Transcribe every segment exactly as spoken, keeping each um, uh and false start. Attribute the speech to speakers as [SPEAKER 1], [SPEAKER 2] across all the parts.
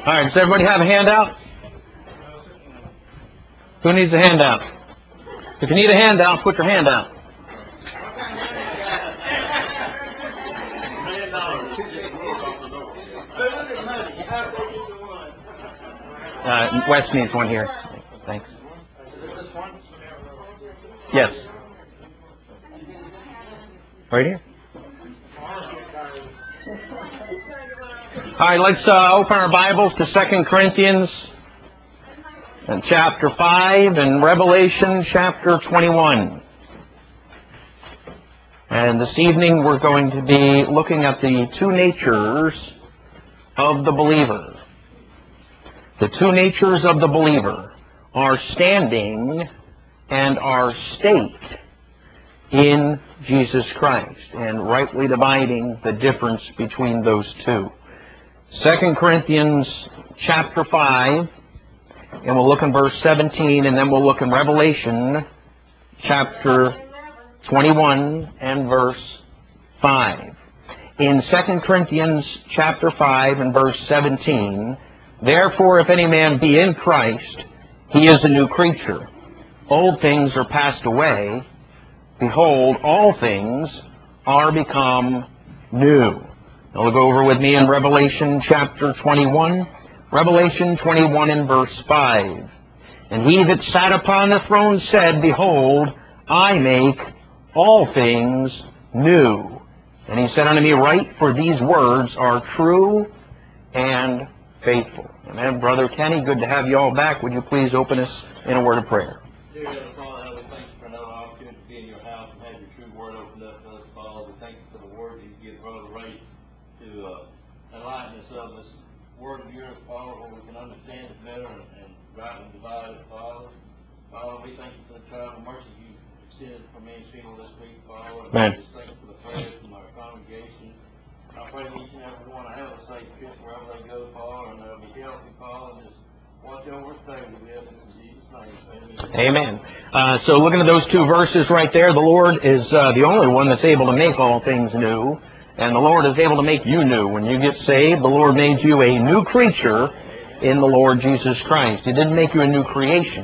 [SPEAKER 1] All right, does everybody have a handout? Who needs a handout? If you need a handout, put your hand out. Uh, Wes needs one here. Thanks. Yes. Right here. All right, let's uh, open our Bibles to Second Corinthians and chapter five and Revelation chapter twenty-one. And this evening we're going to be looking at the two natures of the believer. The two natures of the believer, our standing and our state in Jesus Christ, and rightly dividing the difference between those two. Second Corinthians chapter five, and we'll look in verse seventeen, and then we'll look in Revelation chapter twenty-one and verse five. In Second Corinthians chapter five and verse seventeen, therefore if any man be in Christ, he is a new creature. Old things are passed away. Behold, all things are become new. Now look over with me in Revelation chapter twenty-one. Revelation twenty-one and verse five. And he that sat upon the throne said, Behold, I make all things new. And he said unto me, Write, for these words are true and faithful. Amen. Brother Kenny, good to have you all back. Would you please open us in a word of prayer?
[SPEAKER 2] Dear Heavenly Father, we thank you for another opportunity to be in your house and have your true word opened up to us, Father. We thank you for the word you give Brother Ray to uh, enlighten us of this word of yours, Father, where we can understand it better and, and rightly divide it, Father. Father, we thank you for the travel mercy you extended for me and Sheila this week, Father. And
[SPEAKER 1] Amen.
[SPEAKER 2] we just thank you for the prayers from our congregation. I pray that each and every one will have a safe trip wherever they go, Father, and they'll be healthy, Father, and just watch over us daily. We have it in Jesus' name. Amen.
[SPEAKER 1] Amen. Uh, so looking at those two verses right there, the Lord is uh, the only one that's able to make all things new. And the Lord is able to make you new. When you get saved, the Lord made you a new creature in the Lord Jesus Christ. He didn't make you a new creation.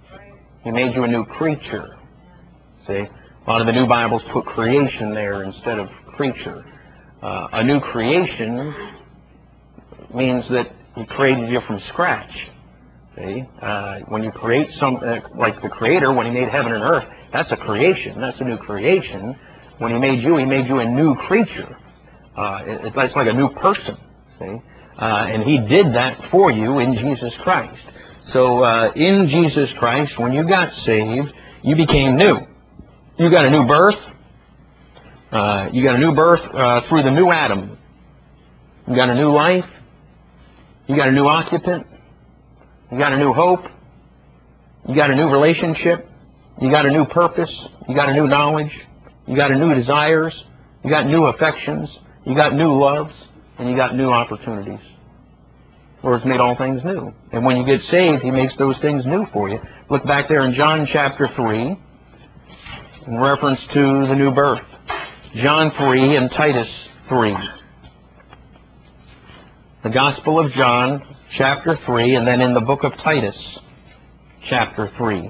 [SPEAKER 1] He made you a new creature. See? A lot of the new Bibles put creation there instead of creature. Uh, a new creation means that He created you from scratch. See? Uh, when you create some, uh, like the Creator, when He made heaven and earth, that's a creation. That's a new creation. When He made you, He made you a new creature. Uh, it, it's like a new person. See? Uh, and He did that for you in Jesus Christ. So uh, in Jesus Christ, when you got saved, you became new. You got a new birth. Uh, you got a new birth uh, through the new Adam. You got a new life. You got a new occupant. You got a new hope. You got a new relationship. You got a new purpose. You got a new knowledge. You got a new desires. You got new affections. You got new loves. And you got new opportunities. Lord's made all things new. And when you get saved, He makes those things new for you. Look back there in John chapter three in reference to the new birth. John three and Titus three. The Gospel of John chapter three, and then in the book of Titus chapter three.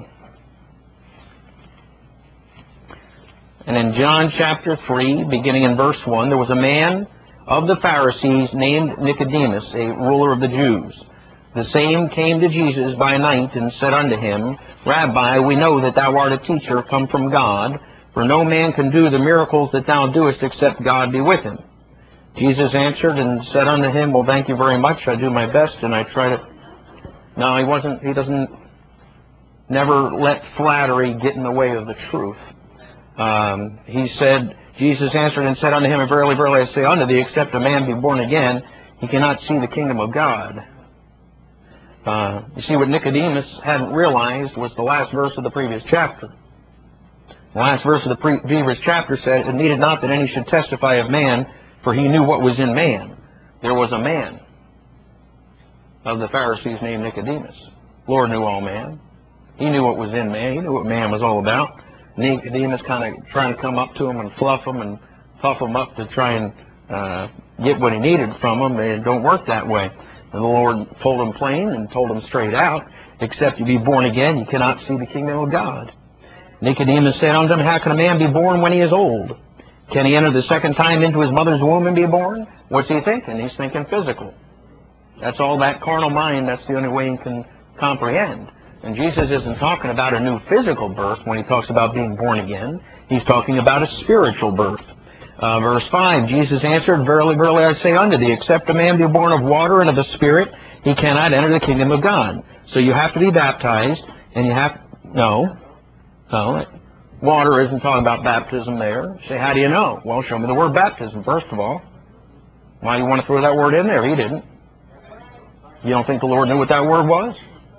[SPEAKER 1] And in John chapter three, beginning in verse one, there was a man of the Pharisees named Nicodemus, a ruler of the Jews. The same came to Jesus by night and said unto him, Rabbi, we know that thou art a teacher come from God, for no man can do the miracles that thou doest except God be with him. Jesus answered and said unto him, Well, thank you very much. I do my best and I try to... No, he wasn't, he doesn't never let flattery get in the way of the truth. Um, he said, Jesus answered and said unto him, Verily, verily, I say unto thee, except a man be born again, he cannot see the kingdom of God. Uh, you see, what Nicodemus hadn't realized was the last verse of the previous chapter. The last verse of the pre previous chapter said, It needed not that any should testify of man, for he knew what was in man. There was a man of the Pharisees named Nicodemus. Lord knew all man. He knew what was in man. He knew what man was all about. Nicodemus kind of trying to come up to him and fluff him and puff him up to try and uh, get what he needed from him. It don't work that way. And the Lord told him plain and told him straight out, except you be born again, you cannot see the kingdom of God. Nicodemus said unto him, how can a man be born when he is old? Can he enter the second time into his mother's womb and be born? What's he thinking? He's thinking physical. That's all that carnal mind, that's the only way he can comprehend. And Jesus isn't talking about a new physical birth when he talks about being born again. He's talking about a spiritual birth. Uh, verse five, Jesus answered, verily, verily, I say unto thee, except a man be born of water and of the Spirit, he cannot enter the kingdom of God. So you have to be baptized, and you have, no, no, water isn't talking about baptism there. Say, how do you know? Well, show me the word baptism, first of all. Why do you want to throw that word in there? He didn't. You don't think the Lord knew what that word was?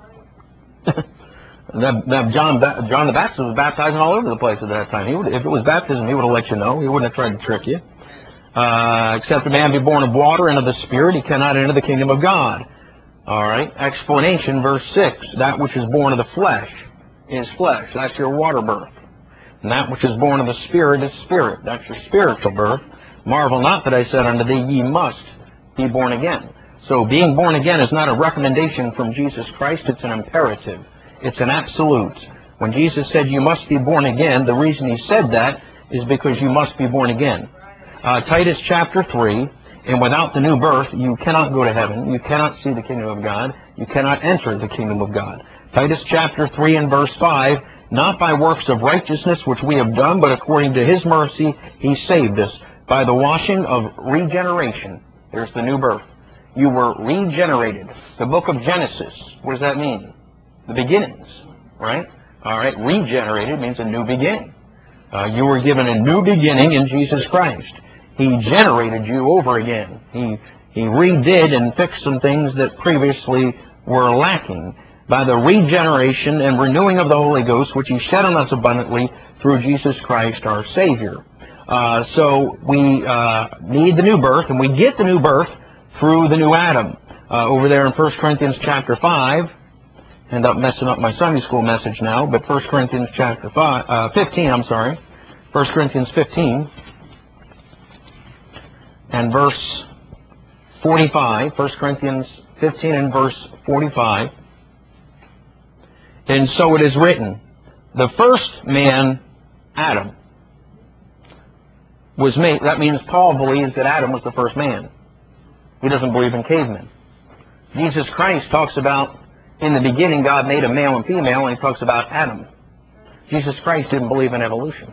[SPEAKER 1] that, that John, John the Baptist was baptizing all over the place at that time. He would, if it was baptism, he would have let you know. He wouldn't have tried to trick you. Uh, except a man be born of water and of the Spirit, he cannot enter the kingdom of God. All right. Explanation, verse six. That which is born of the flesh is flesh. That's your water birth. And that which is born of the Spirit is spirit. That's your spiritual birth. Marvel not that I said unto thee, ye must be born again. So being born again is not a recommendation from Jesus Christ. It's an imperative. It's an absolute. When Jesus said you must be born again, the reason he said that is because you must be born again. Uh, Titus chapter three, and without the new birth, you cannot go to heaven. You cannot see the kingdom of God. You cannot enter the kingdom of God. Titus chapter three and verse five, not by works of righteousness which we have done, but according to his mercy he saved us by the washing of regeneration. There's the new birth. You were regenerated. The book of Genesis, what does that mean? The beginnings, right? All right, regenerated means a new beginning. Uh, you were given a new beginning in Jesus Christ. He generated you over again. He, he redid and fixed some things that previously were lacking by the regeneration and renewing of the Holy Ghost, which he shed on us abundantly through Jesus Christ our Savior. Uh, so we uh, need the new birth, and we get the new birth through the new Adam. Uh, over there in First Corinthians chapter five, end up messing up my Sunday school message now, but First Corinthians chapter five, uh, fifteen, I'm sorry, First Corinthians fifteen, and verse forty-five, First Corinthians fifteen and verse forty-five, and so it is written, the first man, Adam, was made. That means Paul believes that Adam was the first man. He doesn't believe in cavemen. Jesus Christ talks about, in the beginning, God made a male and female, and he talks about Adam. Jesus Christ didn't believe in evolution.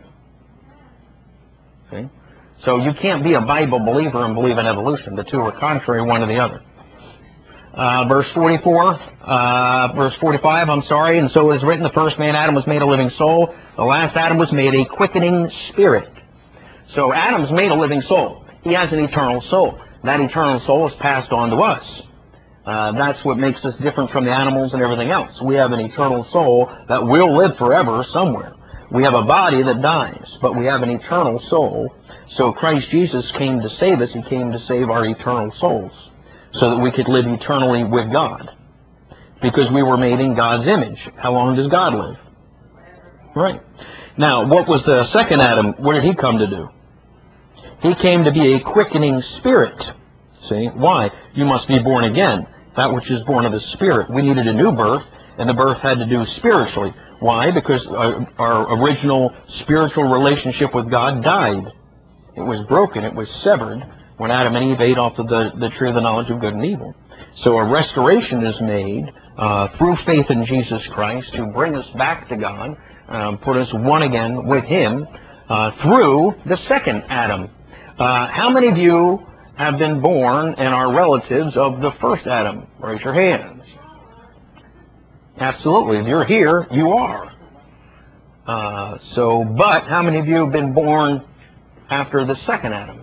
[SPEAKER 1] See? So you can't be a Bible believer and believe in evolution. The two are contrary one to the other. Uh, verse forty-four, uh, verse forty-five, I'm sorry, and so it is written, the first man, Adam, was made a living soul. The last Adam was made a quickening spirit. So Adam's made a living soul. He has an eternal soul. That eternal soul is passed on to us. Uh, that's what makes us different from the animals and everything else. We have an eternal soul that will live forever somewhere. We have a body that dies, but we have an eternal soul. So Christ Jesus came to save us. He came to save our eternal souls so that we could live eternally with God, because we were made in God's image. How long does God live? Right. Now, what was the second Adam? What did he come to do? He came to be a quickening spirit. See? Why? You must be born again. That which is born of the Spirit. We needed a new birth, and the birth had to do spiritually. Why? Because our, our original spiritual relationship with God died. It was broken. It was severed when Adam and Eve ate off of the, the tree of the knowledge of good and evil. So a restoration is made uh, through faith in Jesus Christ to bring us back to God, um, put us one again with Him uh, through the second Adam. Uh, how many of you have been born and are relatives of the first Adam? Raise your hands. Absolutely. If you're here, you are. Uh, so, but how many of you have been born after the second Adam?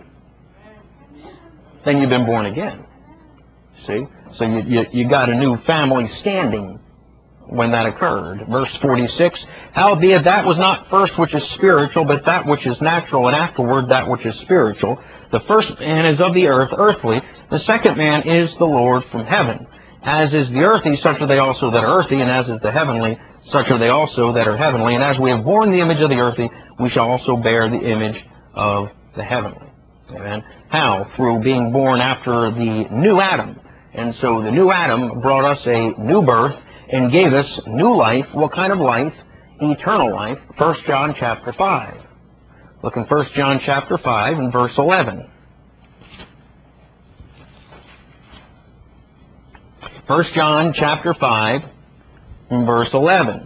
[SPEAKER 1] Then you've been born again. See? So you, you, you got a new family standing when that occurred. Verse forty-six, howbeit that was not first which is spiritual, but that which is natural, and afterward that which is spiritual. The first man is of the earth, earthly. The second man is the Lord from heaven. As is the earthy, such are they also that are earthy, and as is the heavenly, such are they also that are heavenly. And as we have borne the image of the earthy, we shall also bear the image of the heavenly. Amen. How? Through being born after the new Adam. And so the new Adam brought us a new birth and gave us new life. What kind of life? Eternal life. First John chapter five. Look in First John chapter five and verse eleven. First John chapter five and verse eleven.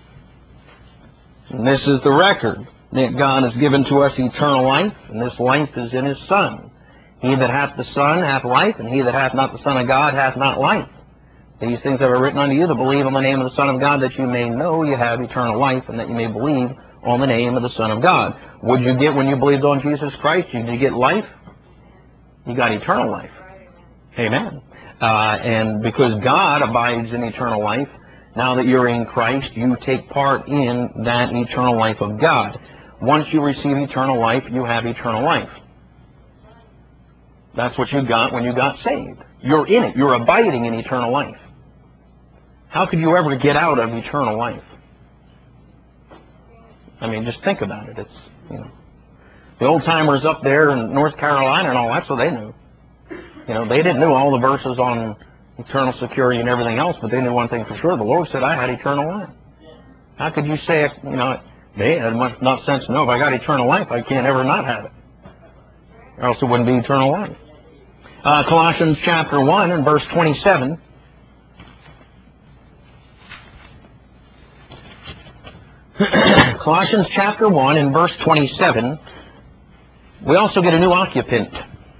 [SPEAKER 1] And this is the record, that God has given to us eternal life, and this life is in His Son. He that hath the Son hath life, and he that hath not the Son of God hath not life. These things have I written unto you, to believe on the name of the Son of God, that you may know you have eternal life, and that you may believe on the name of the Son of God. What did you get when you believed on Jesus Christ? Did you get life? You got eternal life. Amen. Uh, and because God abides in eternal life, now that you're in Christ, you take part in that eternal life of God. Once you receive eternal life, you have eternal life. That's what you got when you got saved. You're in it. You're abiding in eternal life. How could you ever get out of eternal life? I mean, just think about it. It's, you know, the old-timers up there in North Carolina and all, that's what they knew. You know, they didn't know all the verses on eternal security and everything else, but they knew one thing for sure. The Lord said, I had eternal life. How could you say, it, you know, they had much not sense to know if I got eternal life, I can't ever not have it. Or else it wouldn't be eternal life. Uh, Colossians chapter one and verse twenty-seven. Colossians chapter one and verse twenty-seven. We also get a new occupant.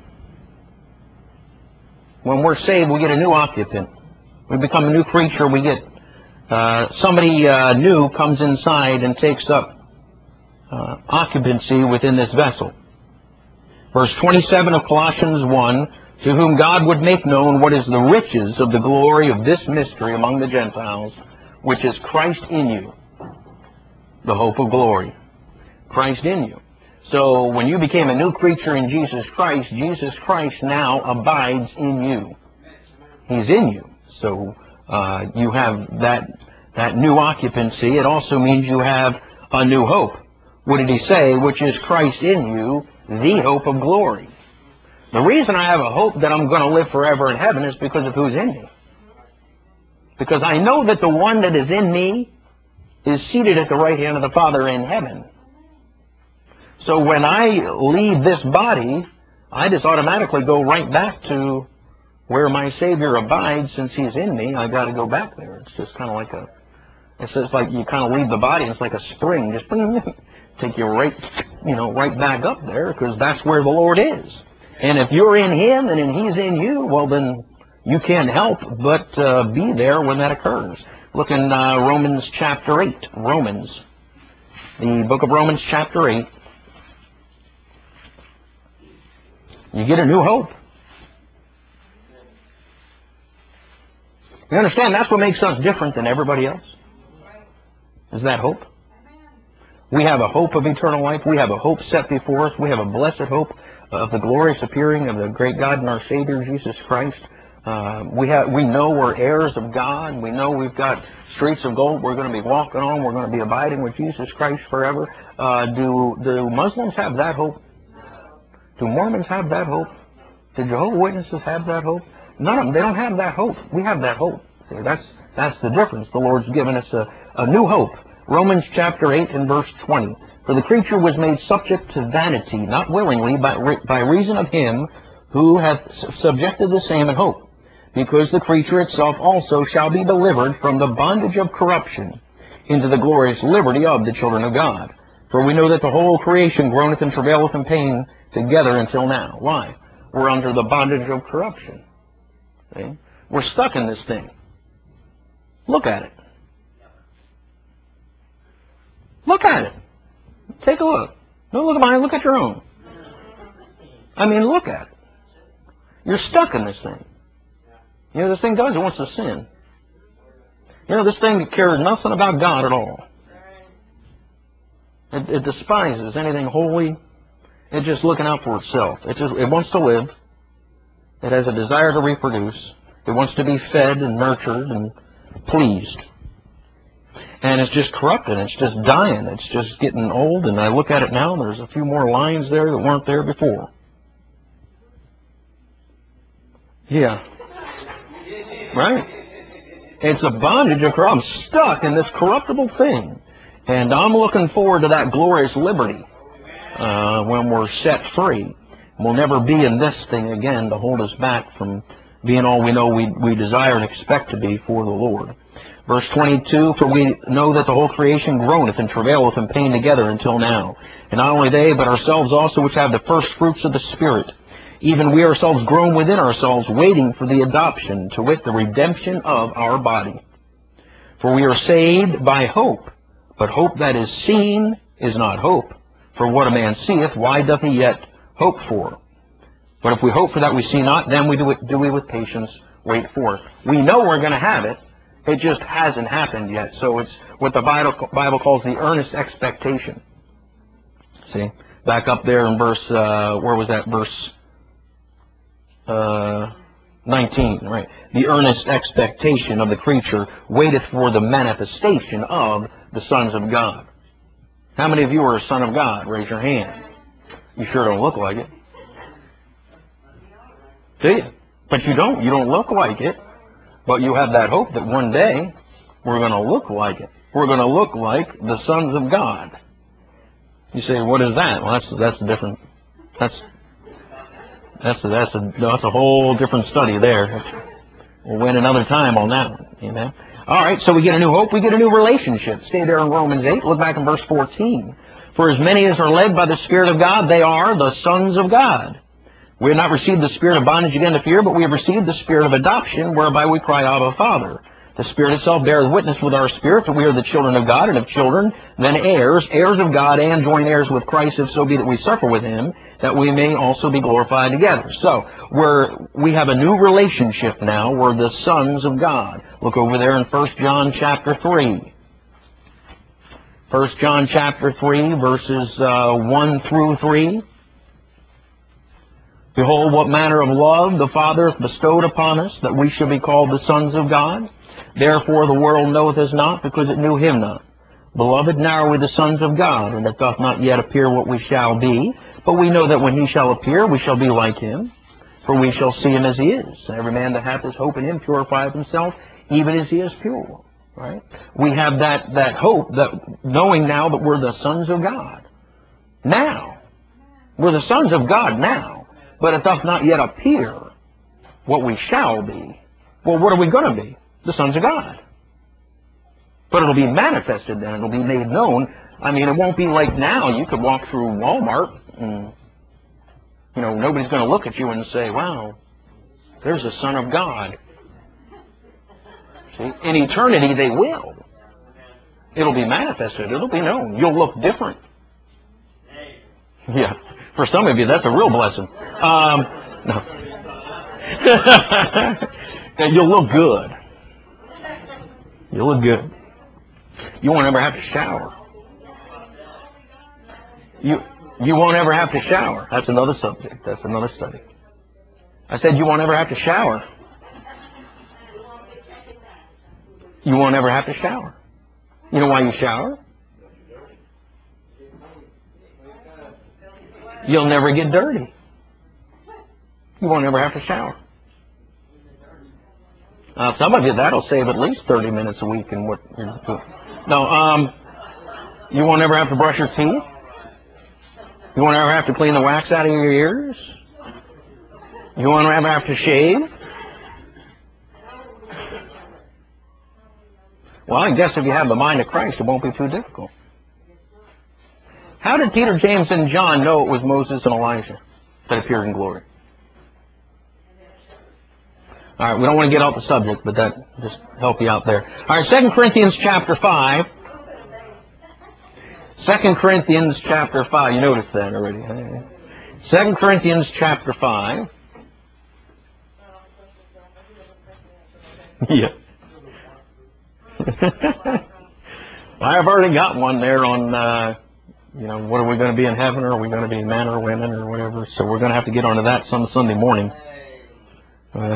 [SPEAKER 1] When we're saved, we get a new occupant. We become a new creature. We get uh, somebody uh, new comes inside and takes up uh, occupancy within this vessel. Verse twenty-seven of Colossians one, to whom God would make known what is the riches of the glory of this mystery among the Gentiles, which is Christ in you, the hope of glory. Christ in you. So when you became a new creature in Jesus Christ, Jesus Christ now abides in you. He's in you. So uh, you have that, that new occupancy. It also means you have a new hope. What did he say? Which is Christ in you, the hope of glory. The reason I have a hope that I'm going to live forever in heaven is because of who's in me. Because I know that the one that is in me is seated at the right hand of the Father in heaven. So when I leave this body, I just automatically go right back to where my Savior abides. Since He's in me, I got to go back there. It's just kind of like a, it's just like you kind of leave the body, and it's like a spring, just take you right, you know, right back up there, because that's where the Lord is. And if you're in Him and then He's in you, well then you can't help but uh, be there when that occurs. Look in uh, Romans chapter eight. Romans, the book of Romans chapter eight. You get a new hope. You understand? That's what makes us different than everybody else. Is that hope? We have a hope of eternal life. We have a hope set before us. We have a blessed hope of the glorious appearing of the great God and our Savior, Jesus Christ. Uh, we have, we know we're heirs of God. We know we've got streets of gold we're going to be walking on. We're going to be abiding with Jesus Christ forever. Uh, do, do Muslims have that hope? Do Mormons have that hope? Do Jehovah's Witnesses have that hope? None of them. They don't have that hope. We have that hope. See, that's, that's the difference. The Lord's given us a, a new hope. Romans chapter eight and verse twenty. For the creature was made subject to vanity, not willingly, but by reason of Him who hath subjected the same in hope. Because the creature itself also shall be delivered from the bondage of corruption into the glorious liberty of the children of God. For we know that the whole creation groaneth and travaileth in pain together until now. Why? We're under the bondage of corruption. See? We're stuck in this thing. Look at it. Look at it. Take a look. Don't look at mine. Look at your own. I mean, look at it. You're stuck in this thing. You know, this thing does. It wants to sin. You know, this thing cares nothing about God at all. It, it despises anything holy. It's just looking out for itself. It just it wants to live. It has a desire to reproduce. It wants to be fed and nurtured and pleased. And it's just corrupted. It's just dying. It's just getting old. And I look at it now, and there's a few more lines there that weren't there before. Yeah. Right? It's a bondage of corrupt. I'm stuck in this corruptible thing. And I'm looking forward to that glorious liberty uh, when we're set free. We'll never be in this thing again to hold us back from being all we know we, we desire and expect to be for the Lord. Verse twenty-two, for we know that the whole creation groaneth and travaileth in pain together until now. And not only they, but ourselves also, which have the first fruits of the Spirit. Even we ourselves groan within ourselves, waiting for the adoption, to wit, the redemption of our body. For we are saved by hope. But hope that is seen is not hope. For what a man seeth, why doth he yet hope for? But if we hope for that we see not, then we do, it, do we with patience wait for it. We know we're going to have it. It just hasn't happened yet. So it's what the Bible, Bible calls the earnest expectation. See? Back up there in verse, uh, where was that? Verse uh, nineteen, right? The earnest expectation of the creature waiteth for the manifestation of the sons of God. How many of you are a son of God? Raise your hand. You sure don't look like it. Do you? But you don't. You don't look like it. But you have that hope that one day we're going to look like it. We're going to look like the sons of God. You say, what is that? Well, that's that's a different. That's that's a, that's a that's a whole different study there. We'll win another time on that one. Amen. All right, so we get a new hope, we get a new relationship. Stay there in Romans eight. Look back in verse fourteen. For as many as are led by the Spirit of God, they are the sons of God. We have not received the spirit of bondage again to fear, but we have received the spirit of adoption, whereby we cry out, Abba, Father. The Spirit itself beareth witness with our spirit that we are the children of God, and of children, then heirs, heirs of God, and joint heirs with Christ, if so be that we suffer with him, that we may also be glorified together. So, we're, we have a new relationship now. We're the sons of God. Look over there in First John chapter three. First John chapter three, verses uh, one through three. Behold, what manner of love the Father hath bestowed upon us, that we should be called the sons of God. Therefore the world knoweth us not, because it knew him not. Beloved, now are we the sons of God, and it doth not yet appear what we shall be. But we know that when he shall appear, we shall be like him. For we shall see him as he is. And every man that hath his hope in him purifieth himself, even as he is pure. Right? We have that, that hope, that knowing now that we're the sons of God. Now. We're the sons of God now. But it doth not yet appear what we shall be. Well, what are we going to be? The sons of God. But it'll be manifested then. It'll be made known. I mean, it won't be like now. You could walk through Walmart and, you know, nobody's going to look at you and say, wow, there's a son of God. See? In eternity, they will. It'll be manifested. It'll be known. You'll look different. Yeah. For some of you, that's a real blessing. Um, no. And you'll look good. You'll look good. You won't ever have to shower. You you won't ever have to shower. That's another subject. That's another study. I said you won't ever have to shower. You won't ever have to shower. You know why you shower? You'll never get dirty. You won't ever have to shower. Uh, some of you, that'll save at least thirty minutes a week in what you're doing. No, um, you won't ever have to brush your teeth. You won't ever have to clean the wax out of your ears. You won't ever have to shave. Well, I guess if you have the mind of Christ, it won't be too difficult. How did Peter, James, and John know it was Moses and Elijah that appeared in glory? All right, we don't want to get off the subject, but that just help you out there. All right, Second Corinthians chapter five. Second Corinthians chapter five. You noticed that already. Second Corinthians chapter five. Yeah. I've already got one there on... Uh, You know, what are we going to be in heaven, or are we going to be men or women or whatever? So we're going to have to get onto that some Sunday morning. Uh,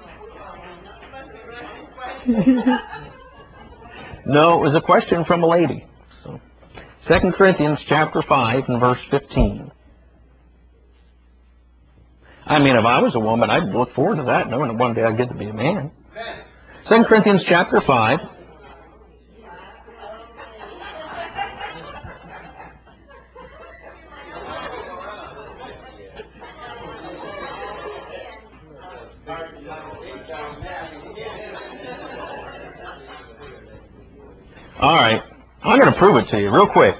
[SPEAKER 1] no, it was a question from a lady. So, Second Corinthians chapter five and verse fifteen. I mean, if I was a woman, I'd look forward to that, knowing that one day I'd get to be a man. Second Corinthians chapter five. All right. I'm going to prove it to you real quick.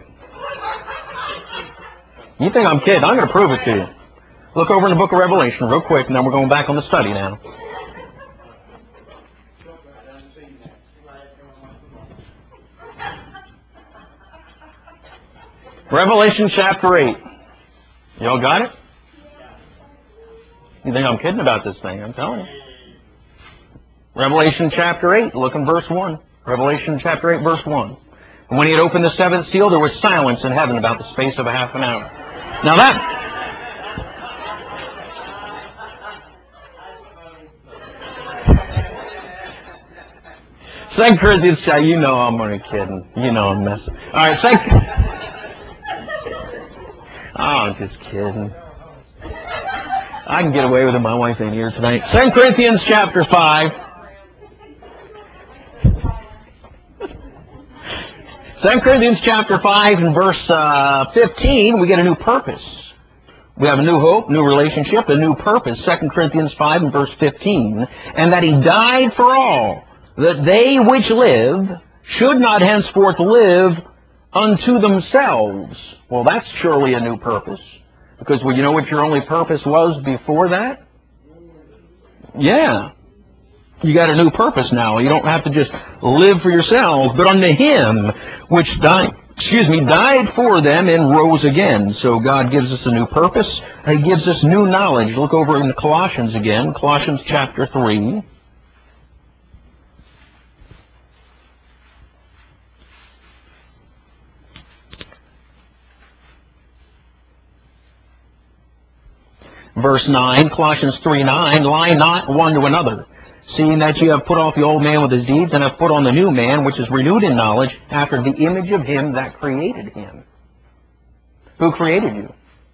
[SPEAKER 1] You think I'm kidding? I'm going to prove it to you. Look over in the book of Revelation real quick, and then we're going back on the study now. Revelation chapter eight. Y'all got it? You think I'm kidding about this thing? I'm telling you. Revelation chapter eight, look in verse one. Revelation chapter eight, verse one. And when he had opened the seventh seal, there was silence in heaven about the space of a half an hour. Now that... Second Corinthians, you know I'm only kidding. You know I'm messing. All right, Second... Oh, I'm just kidding. I can get away with it. My wife ain't here tonight. Second Corinthians chapter five. Second Corinthians chapter five and verse uh, fifteen, we get a new purpose. We have a new hope, new relationship, a new purpose. Second Corinthians five and verse fifteen. And that he died for all, that they which live should not henceforth live unto themselves. Well, that's surely a new purpose. Because, well, you know what your only purpose was before that? Yeah. You got a new purpose now. You don't have to just live for yourselves, but unto him which died, excuse me, died for them and rose again. So God gives us a new purpose. He gives us new knowledge. Look over in Colossians again, Colossians chapter three. Verse nine, Colossians three nine, lie not one to another, seeing that you have put off the old man with his deeds, and have put on the new man, which is renewed in knowledge, after the image of him that created him. Who created you?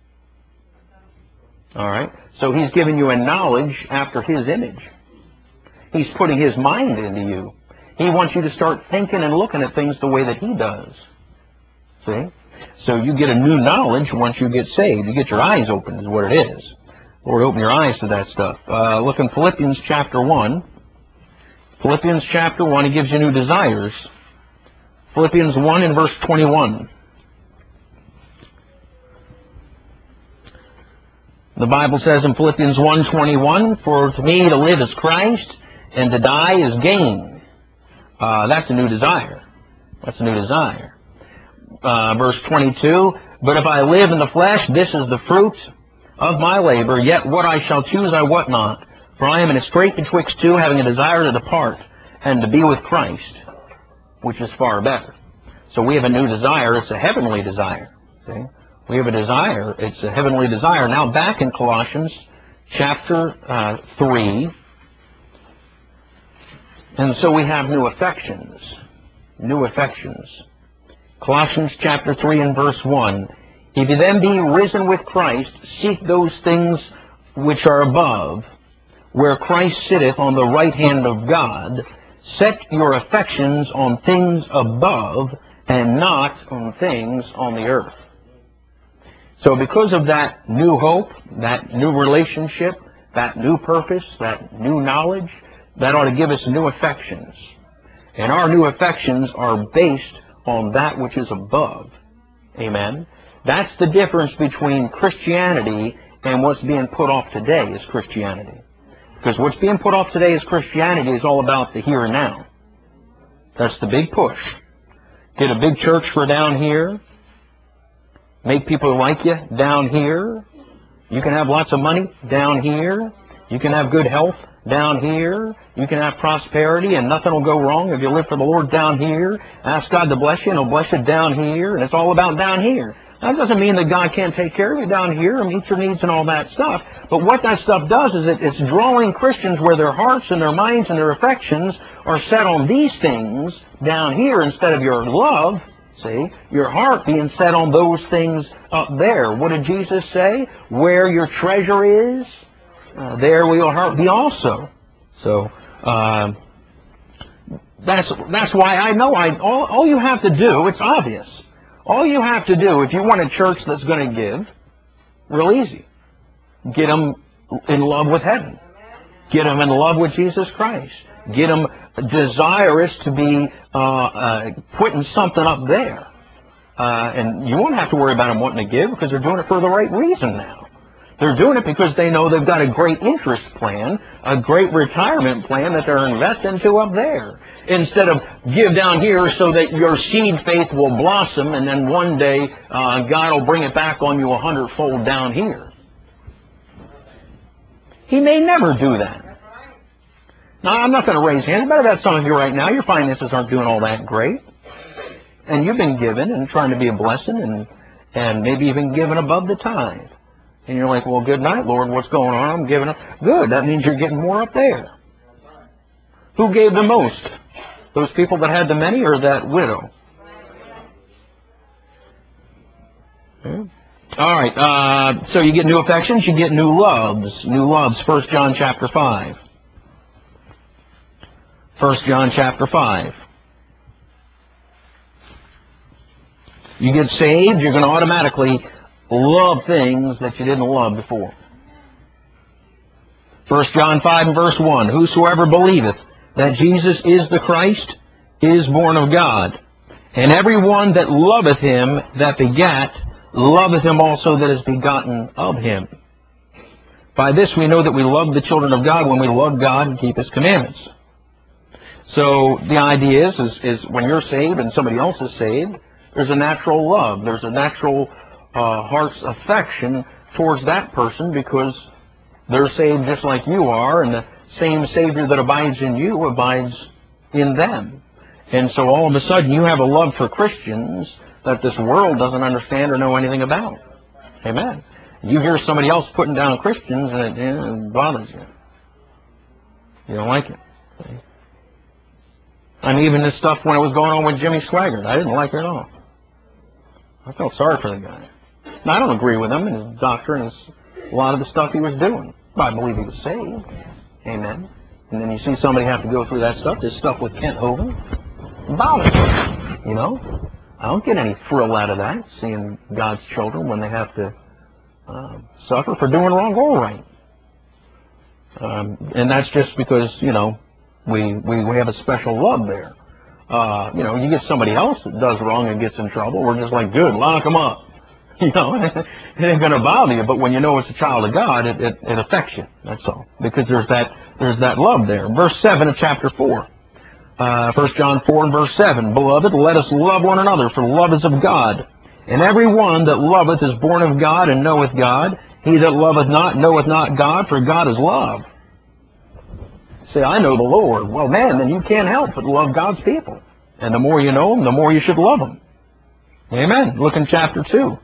[SPEAKER 1] All right. So he's given you a knowledge after his image. He's putting his mind into you. He wants you to start thinking and looking at things the way that he does. See? So you get a new knowledge once you get saved. You get your eyes open is what it is. Lord, open your eyes to that stuff. Uh, look in Philippians chapter one. Philippians chapter one, he gives you new desires. Philippians one and verse twenty-one. The Bible says in Philippians one twenty-one, for to me to live is Christ, and to die is gain. Uh, that's a new desire. That's a new desire. Uh, verse twenty-two, but if I live in the flesh, this is the fruit of my labor, yet what I shall choose I wot not. For I am in a strait betwixt two, having a desire to depart, and to be with Christ, which is far better. So we have a new desire. It's a heavenly desire. See? We have a desire. It's a heavenly desire. Now back in Colossians chapter uh, three, and so we have new affections. New affections. Colossians chapter three and verse one. If you then be risen with Christ, seek those things which are above, where Christ sitteth on the right hand of God. Set your affections on things above, and not on things on the earth. So because of that new hope, that new relationship, that new purpose, that new knowledge, that ought to give us new affections. And our new affections are based on that which is above. Amen. That's the difference between Christianity and what's being put off today is Christianity. Because what's being put off today as Christianity is all about the here and now. That's the big push. Get a big church for down here. Make people like you down here. You can have lots of money down here. You can have good health down here. You can have prosperity and nothing will go wrong if you live for the Lord down here. Ask God to bless you and He'll bless you down here. And it's all about down here. That doesn't mean that God can't take care of you down here and meet your needs and all that stuff. But what that stuff does is it, it's drawing Christians where their hearts and their minds and their affections are set on these things down here instead of your love. See, your heart being set on those things up there. What did Jesus say? Where your treasure is, uh, there will your heart be also. So Uh, that's that's why I know I all, all you have to do, it's obvious. All you have to do if you want a church that's going to give, real easy. Get them in love with heaven. Get them in love with Jesus Christ. Get them desirous to be uh, uh, putting something up there. Uh, and you won't have to worry about them wanting to give because they're doing it for the right reason now. They're doing it because they know they've got a great interest plan, a great retirement plan that they're investing to up there. Instead of give down here so that your seed faith will blossom and then one day uh, God will bring it back on you a hundredfold down here. He may never do that. Now, I'm not going to raise hands, but about some of you right now, your finances aren't doing all that great. And you've been given and trying to be a blessing and, and maybe even giving above the tithe. And you're like, well, good night, Lord. What's going on? I'm giving up. Good. That means you're getting more up there. Who gave the most? Those people that had the many or that widow? Yeah. All right. Uh, so you get new affections. You get new loves. New loves. First John chapter five. First John chapter five. You get saved, you're going to automatically love things that you didn't love before. First John five and verse one, whosoever believeth that Jesus is the Christ is born of God. And every one that loveth him that begat, loveth him also that is begotten of him. By this we know that we love the children of God when we love God and keep his commandments. So the idea is, is, is when you're saved and somebody else is saved, there's a natural love. There's a natural uh, heart's affection towards that person because they're saved just like you are, and the same Savior that abides in you abides in them. And so all of a sudden you have a love for Christians that this world doesn't understand or know anything about. Amen. You hear somebody else putting down Christians and it, yeah, it bothers you. You don't like it. I mean, even this stuff when it was going on with Jimmy Swaggart, I didn't like it at all. I felt sorry for the guy. Now, I don't agree with him and his doctrine and his, a lot of the stuff he was doing. But I believe he was saved. Amen. And then you see somebody have to go through that stuff, this stuff with Kent Hovind. It bothers me. You know? I don't get any thrill out of that, seeing God's children when they have to uh, suffer for doing wrong or right. Um, and that's just because, you know, we, we, we have a special love there. Uh, you know, you get somebody else that does wrong and gets in trouble, we're just like, good, lock them up. You know, it ain't going to bother you, but when you know it's a child of God, it, it, it affects you, that's all. Because there's that, there's that love there. Verse seven of chapter four. Uh, First John four and verse seven. Beloved, let us love one another, for love is of God. And every one that loveth is born of God and knoweth God. He that loveth not knoweth not God, for God is love. Say, I know the Lord. Well, man, then you can't help but love God's people. And the more you know them, the more you should love them. Amen. Look in chapter two.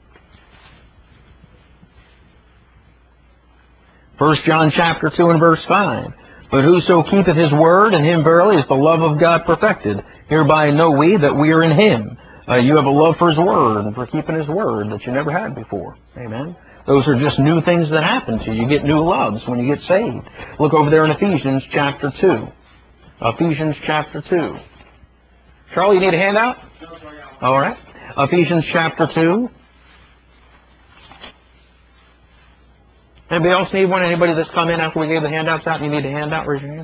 [SPEAKER 1] First John chapter two and verse five. But whoso keepeth his word, in him verily is the love of God perfected. Hereby know we that we are in him. Uh, you have a love for his word and for keeping his word that you never had before. Amen. Those are just new things that happen to you. You get new loves when you get saved. Look over there in Ephesians chapter two. Ephesians chapter two. Charlie, you need a handout? All right. Ephesians chapter two. Anybody else need one? Anybody that's come in after we gave the handouts out and you need a handout? Raise your hand.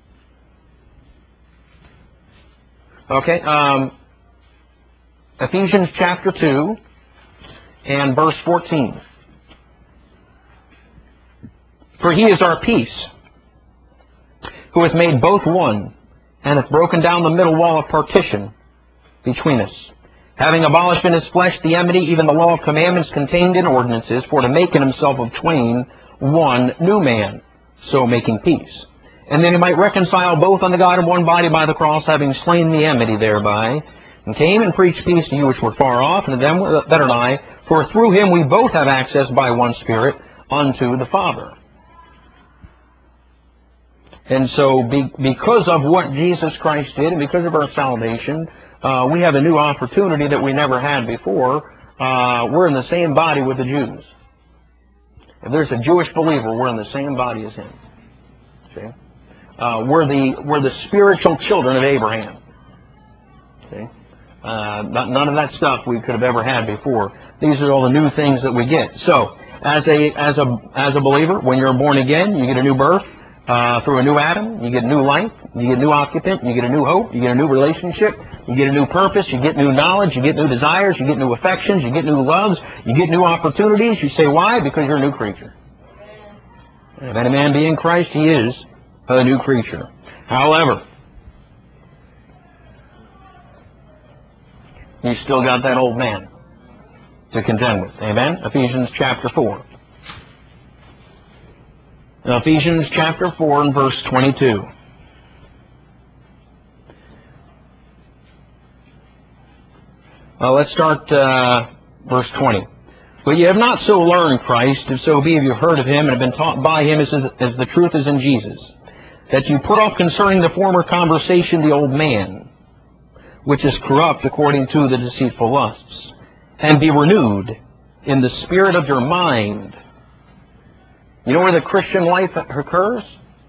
[SPEAKER 1] Okay. Um, Ephesians chapter two and verse fourteen. For he is our peace, who hath made both one, and hath broken down the middle wall of partition between us, having abolished in his flesh the enmity, even the law of commandments contained in ordinances, for to make in himself of twain one new man, so making peace. And then he might reconcile both unto God in one body by the cross, having slain the enmity thereby, and came and preached peace to you which were far off, and to them that are nigh, for through him we both have access by one Spirit unto the Father. And so be, because of what Jesus Christ did and because of our salvation, uh, we have a new opportunity that we never had before. Uh, we're in the same body with the Jews. If there's a Jewish believer, we're in the same body as him. See? Uh, we're the we're the spiritual children of Abraham. See? Uh, not, none of that stuff we could have ever had before. These are all the new things that we get. So, as a as a as a believer, when you're born again, you get a new birth uh, through a new Adam. You get new life. You get a new occupant. You get a new hope. You get a new relationship. You get a new purpose. You get new knowledge. You get new desires. You get new affections. You get new loves. You get new opportunities. You say, why? Because you're a new creature. If any man be in Christ, he is a new creature. However, you still got that old man to contend with. Amen? Ephesians chapter four. Now, Ephesians chapter four and verse twenty-two. Well, let's start uh, verse twenty. But ye have not so learned Christ, if so be if you have heard of him and have been taught by him as, as the truth is in Jesus, that you put off concerning the former conversation the old man, which is corrupt according to the deceitful lusts, and be renewed in the spirit of your mind. You know where the Christian life occurs?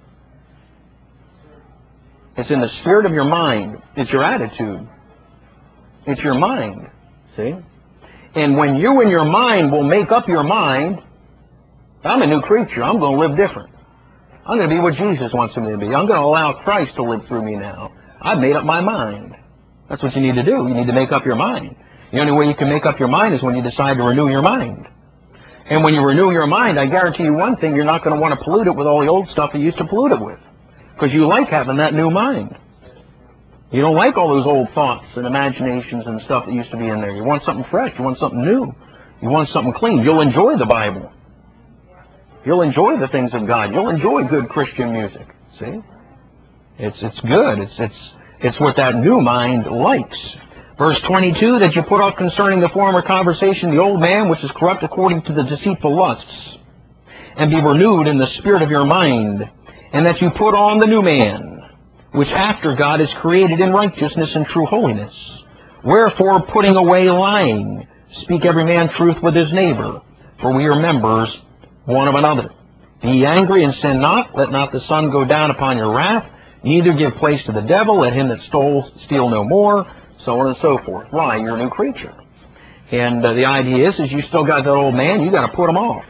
[SPEAKER 1] It's in the spirit of your mind. It's your attitude. It's your mind. See? And when you and your mind will make up your mind, I'm a new creature. I'm going to live different. I'm going to be what Jesus wants me to be. I'm going to allow Christ to live through me now. I've made up my mind. That's what you need to do. You need to make up your mind. The only way you can make up your mind is when you decide to renew your mind. And when you renew your mind, I guarantee you one thing, you're not going to want to pollute it with all the old stuff you used to pollute it with. Because you like having that new mind. You don't like all those old thoughts and imaginations and stuff that used to be in there. You want something fresh. You want something new. You want something clean. You'll enjoy the Bible. You'll enjoy the things of God. You'll enjoy good Christian music. See? It's, it's good. It's, it's, it's what that new mind likes. Verse twenty-two, that you put off concerning the former conversation the old man, which is corrupt according to the deceitful lusts, and be renewed in the spirit of your mind, and that you put on the new man, which after God is created in righteousness and true holiness. Wherefore, putting away lying, speak every man truth with his neighbor, for we are members one of another. Be ye angry and sin not, let not the sun go down upon your wrath, neither give place to the devil, let him that stole steal no more, so on and so forth. Why? You're a new creature. And uh, the idea is, is you still got that old man, you got to put him off.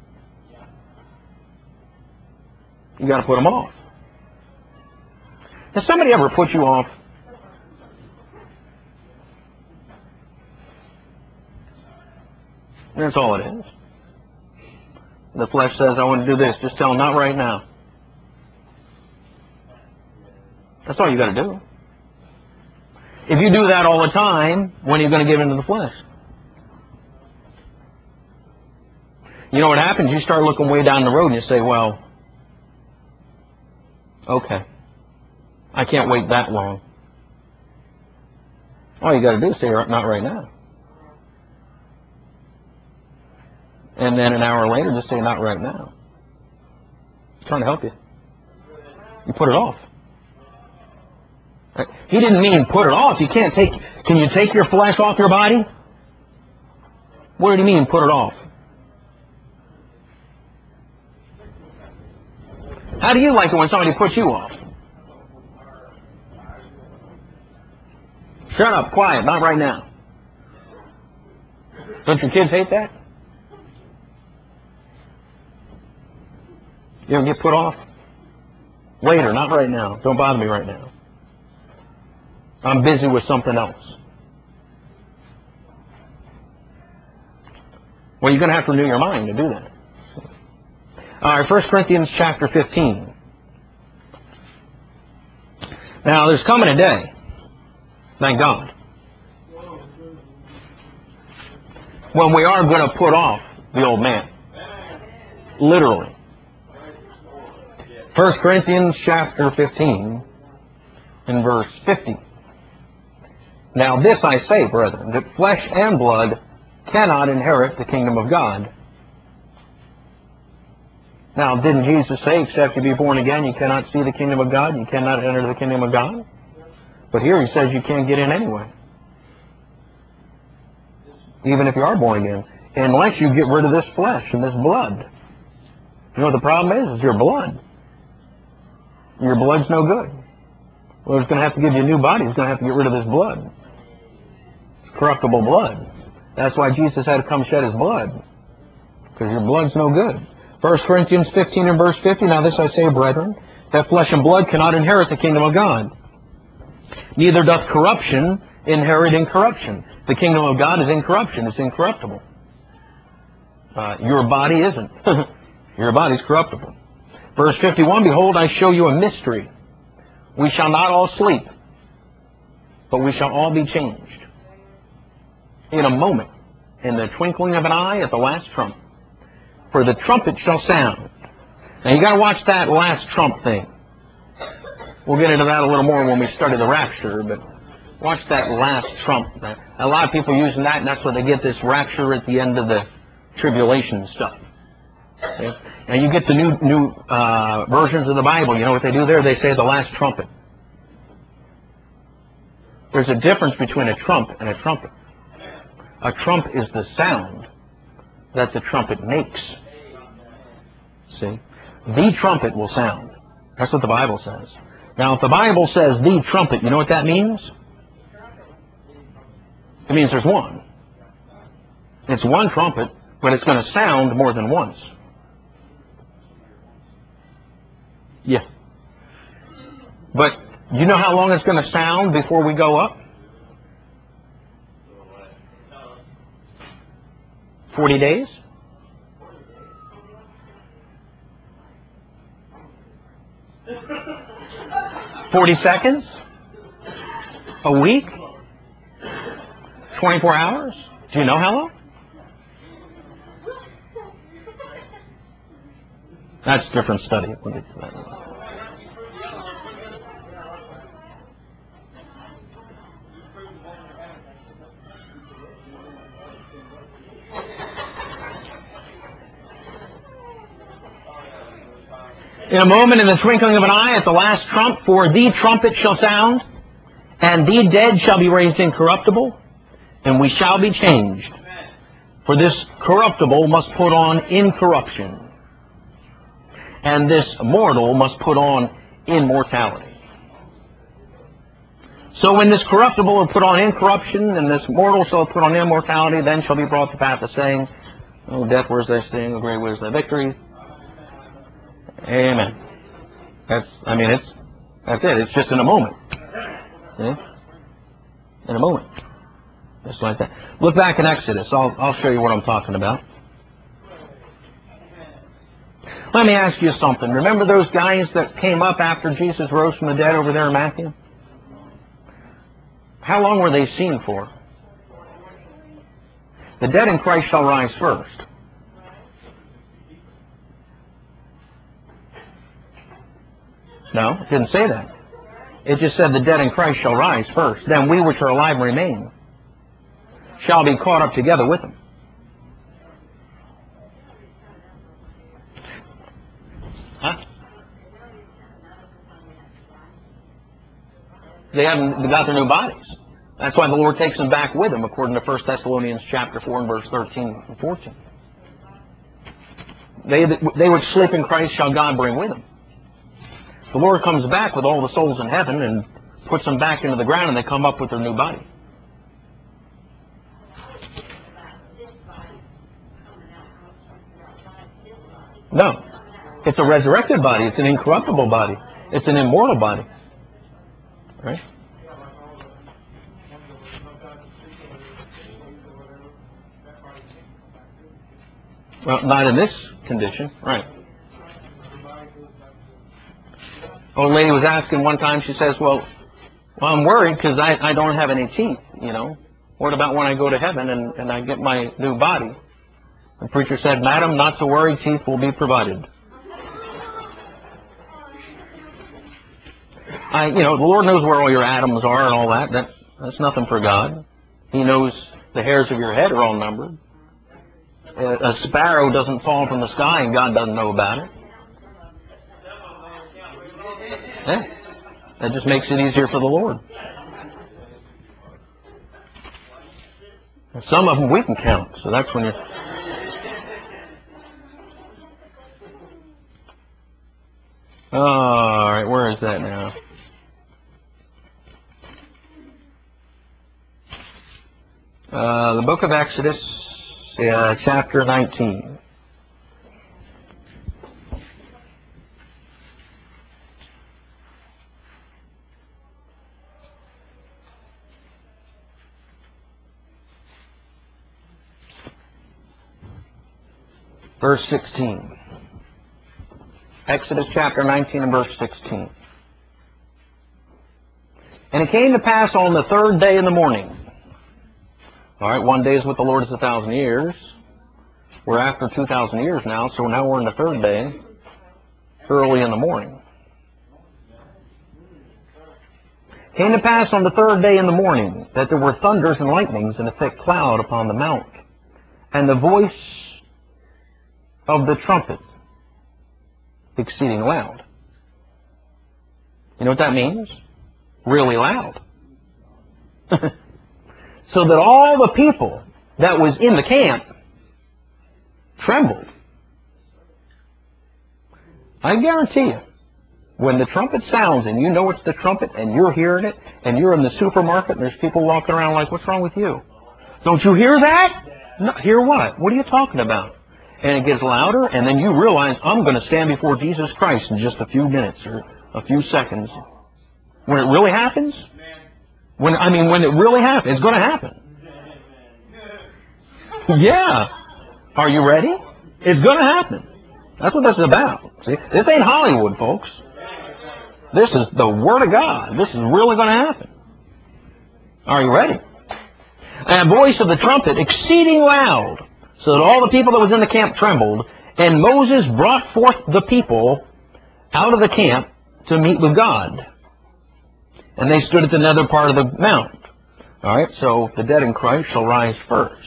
[SPEAKER 1] You got to put him off. Has somebody ever put you off? That's all it is. The flesh says, I want to do this. Just tell him, not right now. That's all you got to do. If you do that all the time, when are you going to give into the flesh? You know what happens? You start looking way down the road and you say, well, okay, I can't wait that long. All you got to do is say, not right now. And then an hour later, just say, not right now. I'm trying to help you. You put it off. He didn't mean put it off. You can't take, can you take your flesh off your body? What did he mean, put it off? How do you like it when somebody puts you off? Shut up, quiet, not right now. Don't your kids hate that? You ever get put off? Later, not right now. Don't bother me right now. I'm busy with something else. Well, you're going to have to renew your mind to do that. All right, First Corinthians chapter fifteen. Now, there's coming a day, thank God, when we are going to put off the old man. Literally. First Corinthians chapter fifteen and verse fifty. Now this I say, brethren, that flesh and blood cannot inherit the kingdom of God. Now, didn't Jesus say, except you be born again, you cannot see the kingdom of God, you cannot enter the kingdom of God? But here he says you can't get in anyway. Even if you are born again. Unless you get rid of this flesh and this blood. You know what the problem is? It's your blood. Your blood's no good. Well, he's going to have to give you a new body. He's going to have to get rid of this blood. It's corruptible blood. That's why Jesus had to come shed his blood. Because your blood's no good. First Corinthians fifteen and verse fifty, now this I say, brethren, that flesh and blood cannot inherit the kingdom of God. Neither doth corruption inherit incorruption. The kingdom of God is incorruption. It's incorruptible. Uh, your body isn't. Your body's corruptible. Verse fifty-one, behold, I show you a mystery. We shall not all sleep, but we shall all be changed. In a moment, in the twinkling of an eye, at the last trump. For the trumpet shall sound. Now you got to watch that last trump thing. We'll get into that a little more when we study the rapture, but watch that last trump. A lot of people using that, and that's where they get this rapture at the end of the tribulation stuff. Okay? And you get the new new uh, versions of the Bible. You know what they do there? They say the last trumpet. There's a difference between a trump and a trumpet. A trump is the sound that the trumpet makes. See? The trumpet will sound. That's what the Bible says. Now, if the Bible says the trumpet, you know what that means? It means there's one. It's one trumpet, but it's going to sound more than once. Yeah. But you know how long it's going to sound before we go up? Forty days? Forty seconds? A week? Twenty-four hours? Do you know how long? That's a different study. We'll get to that. In a moment, in the twinkling of an eye, at the last trump, for the trumpet shall sound, and the dead shall be raised incorruptible, and we shall be changed. For this corruptible must put on incorruption, and this mortal must put on immortality. So when this corruptible will put on incorruption, and this mortal shall put on immortality, then shall be brought to pass the saying, "O death, where's thy sting? O grave, where's thy victory?" Amen. That's, I mean, it's, that's it. It's just in a moment. See? In a moment. Just like that. Look back in Exodus. I'll, I'll show you what I'm talking about. Let me ask you something. Remember those guys that came up after Jesus rose from the dead over there in Matthew? How long were they seen for? The dead in Christ shall rise first. No, it didn't say that. It just said the dead in Christ shall rise first. Then we which are alive and remain shall be caught up together with them. Huh? They haven't got their new bodies. That's why the Lord takes them back with him, according to First Thessalonians chapter four and verse thirteen and fourteen. They, they which sleep in Christ shall God bring with him. The Lord comes back with all the souls in heaven and puts them back into the ground, and they come up with their new body. No. It's a resurrected body. It's an incorruptible body. It's an immortal body. Right? Well, not in this condition. Right. Old lady was asking one time, she says, well, well I'm worried because I, I don't have any teeth, you know. What about when I go to heaven and, and I get my new body? The preacher said, madam, not to worry, teeth will be provided. I, you know, the Lord knows where all your atoms are and all that. that. That's nothing for God. He knows the hairs of your head are all numbered. A, a sparrow doesn't fall from the sky and God doesn't know about it. Yeah. That just makes it easier for the Lord. And some of them we can count, so that's when you're... All right, where is that now? Uh, the book of Exodus, uh, chapter nineteen. Verse sixteen. Exodus chapter nineteen and verse sixteen. And it came to pass on the third day in the morning. All right, one day is with the Lord is a thousand years. We're after two thousand years now, so now we're in the third day, early in the morning. Came to pass on the third day in the morning that there were thunders and lightnings and a thick cloud upon the mount, and the voice of the trumpet exceeding loud. You know what that means? Really loud. So that all the people that was in the camp trembled. I guarantee you, when the trumpet sounds and you know it's the trumpet and you're hearing it and you're in the supermarket and there's people walking around like, what's wrong with you? Don't you hear that? No, hear what? What are you talking about? And it gets louder, and then you realize, I'm going to stand before Jesus Christ in just a few minutes or a few seconds. When it really happens, when I mean, when it really happens, it's going to happen. Yeah. Are you ready? It's going to happen. That's what this is about. See, this ain't Hollywood, folks. This is the Word of God. This is really going to happen. Are you ready? And a voice of the trumpet exceeding loud, so that all the people that was in the camp trembled. And Moses brought forth the people out of the camp to meet with God. And they stood at the nether part of the mount. All right, so the dead in Christ shall rise first.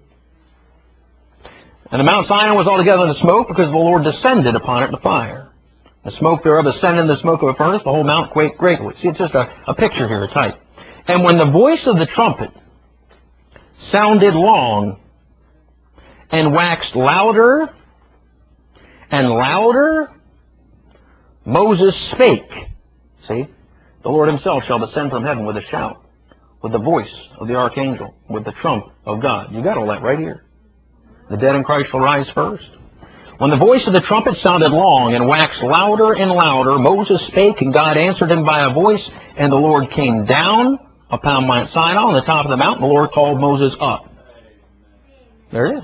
[SPEAKER 1] And the Mount Sinai was altogether in the smoke, because the Lord descended upon it in the fire. The smoke thereof ascended in the smoke of a furnace, the whole mount quaked greatly. See, it's just a, a picture here, a type. And when the voice of the trumpet sounded long, and waxed louder and louder, Moses spake. See? The Lord himself shall descend from heaven with a shout, with the voice of the archangel, with the trump of God. You got all that right here. The dead in Christ shall rise first. When the voice of the trumpet sounded long and waxed louder and louder, Moses spake, and God answered him by a voice, and the Lord came down upon Mount Sinai on the top of the mountain. The Lord called Moses up. There it is.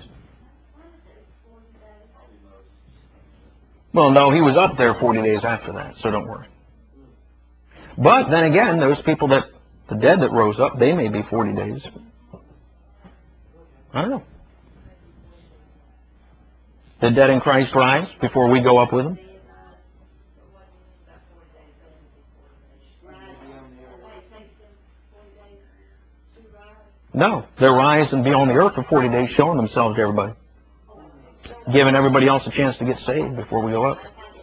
[SPEAKER 1] Well, no, he was up there forty days after that, so don't worry. But then again, those people that, the dead that rose up, they may be forty days. I don't know. The dead in Christ rise before we go up with them? No, they rise and be on the earth for forty days showing themselves to everybody. Giving everybody else a chance to get saved before we go up.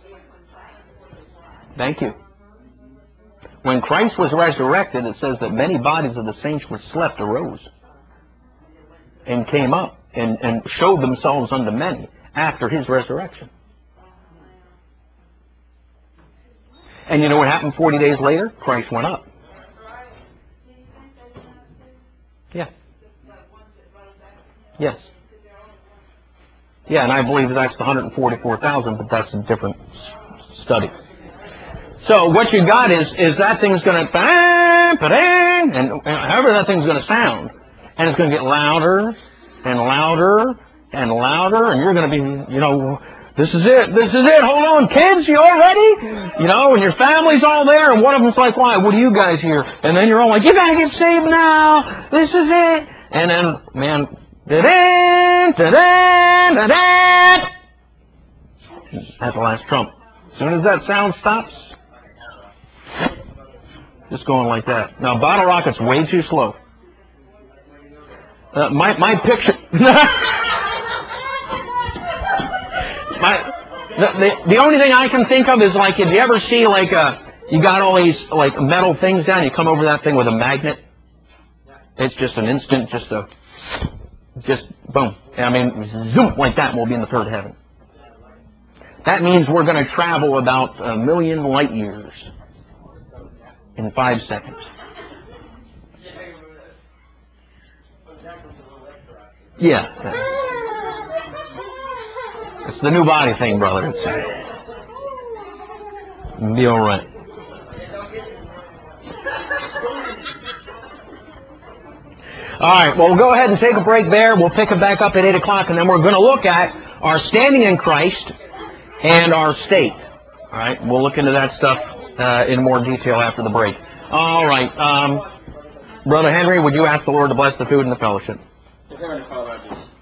[SPEAKER 1] Thank you. When Christ was resurrected, it says that many bodies of the saints which slept arose and came up and, and showed themselves unto many after his resurrection. And you know what happened forty days later? Christ went up. Yeah. Yes. Yeah, and I believe that's the one hundred forty-four thousand, but that's a different study. So what you got is is that thing's going to, and however that thing's going to sound, and it's going to get louder and louder and louder, and you're going to be, you know, this is it, this is it, hold on, kids, you all ready? You know, and your family's all there, and one of them's like, why, what do you guys hear? And then you're all like, you got to get saved now, this is it. And then, man, da-da, da-da, da-da. That's the last trump. As soon as that sound stops, just going like that. Now, bottle rocket's way too slow. Uh, my my picture. my the, the the only thing I can think of is like, if you ever see like a, you got all these like metal things down, you come over that thing with a magnet. It's just an instant, just a, just boom. I mean, zoom like that, and we'll be in the third heaven. That means we're going to travel about a million light years in five seconds. Yeah. It's the new body thing, brother. It's, it'll be all right. All right, well, we'll go ahead and take a break there. We'll pick it back up at eight o'clock, and then we're going to look at our standing in Christ and our state. All right, we'll look into that stuff uh, in more detail after the break. All right, um, Brother Henry, would you ask the Lord to bless the food and the fellowship?
[SPEAKER 2] Heavenly Father, I just